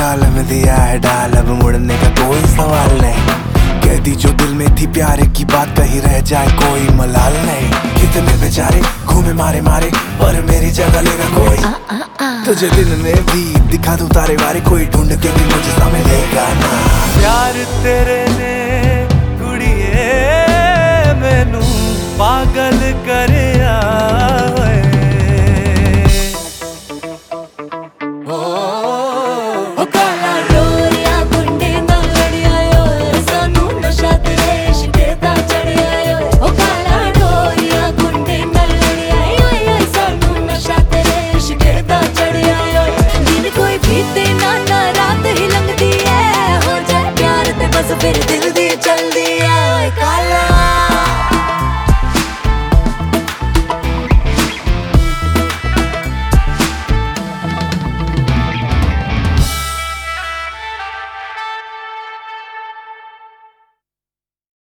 गाल में दिया है डाल, अब मुड़ने का कोई सवाल नहीं। कह दी जो दिल में थी प्यारे की बात, कहीं रह जाए कोई मलाल नहीं। कितने बेचारे घूमे मारे मारे, पर मेरी जगह लेगा कोई। तुझे दिन में भी दिखा दूं तारे वारे, कोई ढूंढ के भी मुझे समय देगा ना। प्यार तेरे ने कुड़िए मैनू पागल कर